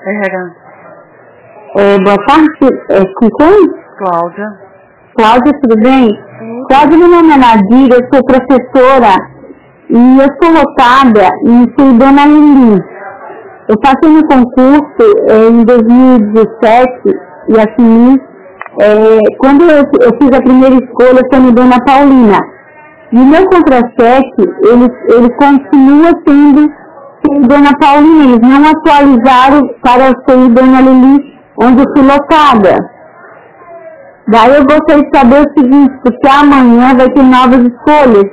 RH. Boa tarde, com quem? Cláudia. Cláudia, tudo bem? Cláudia, meu nome é Nadir, eu sou professora e eu sou lotada em Dona Lili. Eu passei no concurso em 2017 e assumi. Quando eu fiz a primeira escolha, foi no Dona Paulina. E o meu contra-cheque, ele continua sendo Dona Paulina. Eles não atualizaram para ser Dona Lili, onde eu fui lotada. Daí eu gostaria de saber o seguinte, porque amanhã vai ter novas escolhas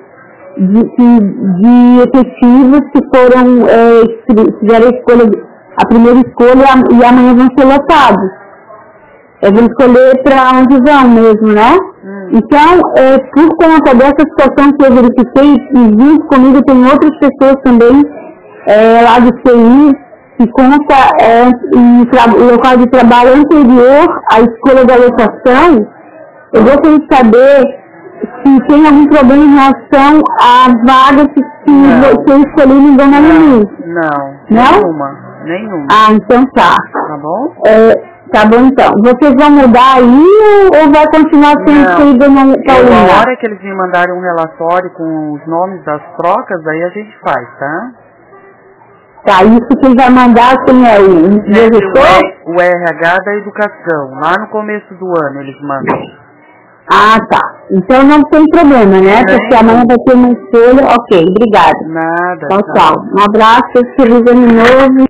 de efetivos que foram, fizeram a primeira escolha e amanhã vão ser lotados. Eu vou escolher para onde vão mesmo, né? Então, por conta dessa situação que eu verifiquei, e junto comigo tem outras pessoas também lá do CI, que consta em local de trabalho anterior à escolha da lotação. Eu gostaria de saber se tem algum problema em relação à vaga que eu escolhi no Dona Lili. Não? Nenhuma. Ah, então tá. Tá bom? Tá bom então. Vocês vão mudar aí ou vai continuar sendo Dona Paulina? Na hora que eles me mandarem um relatório com os nomes das trocas, aí a gente faz, tá? Tá, isso quem vai mandar quem é o gestor? O RH da educação, lá no começo do ano eles mandam. Ah, tá. Então não tem problema, né? Porque amanhã vai ter uma escolha. Ok, obrigada. Nada. Tchau. Um abraço, feliz ano novo.